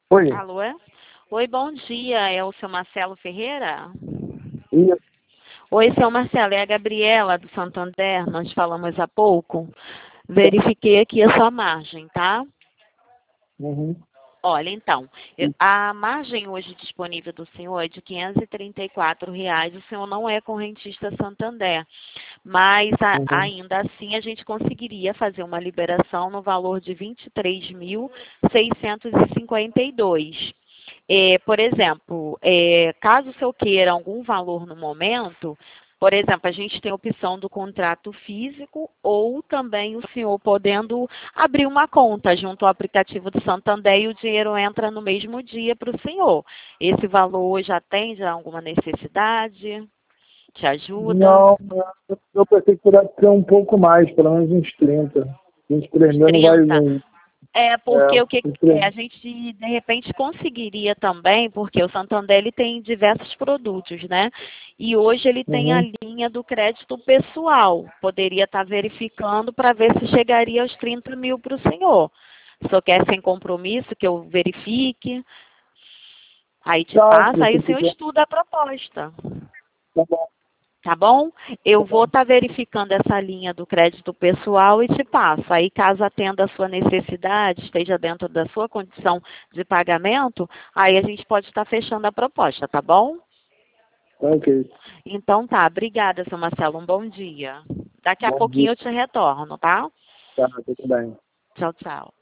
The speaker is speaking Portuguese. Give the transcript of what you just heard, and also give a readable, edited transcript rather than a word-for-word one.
Oi. Alô? Oi, bom dia. É o seu Marcelo Ferreira? Isso. Oi, seu Marcelo. É a Gabriela do Santander. Nós falamos há pouco. Verifiquei aqui a sua margem, tá? Uhum. Olha, então, a margem hoje disponível do senhor é de R$ 534. O senhor não é correntista Santander, mas Uhum. ainda assim a gente conseguiria fazer uma liberação no valor de 23.652. Por exemplo, caso o senhor queira algum valor no momento, por exemplo, a gente tem a opção do contrato físico ou também o senhor podendo abrir uma conta junto ao aplicativo do Santander e o dinheiro entra no mesmo dia para o senhor. Esse valor já atende a alguma necessidade? Te ajuda? Não, eu pensei que pudesse ser um pouco mais, pelo menos uns 30. 23 Uns mil não vai. 30? Não, Porque a 23. gente de repente conseguiria também, porque o Santander ele tem diversos produtos, né? E hoje ele tem a Uhum. linha do crédito pessoal. Poderia estar verificando para ver se chegaria aos 30 mil para o senhor. Se o senhor quer sem compromisso, que eu verifique, aí te Tá, se passa, aí você o senhor quiser. estuda a proposta. Tá bom. Tá bom? Eu vou estar verificando essa linha do crédito pessoal e te passo. Aí, caso atenda a sua necessidade, esteja dentro da sua condição de pagamento, aí a gente pode estar fechando a proposta, tá bom? Tá, ok. Então tá, obrigada, seu Marcelo. Um bom dia. Daqui a Bom dia. pouquinho eu te retorno, tá? Tá, tudo bem. Tchau, tchau.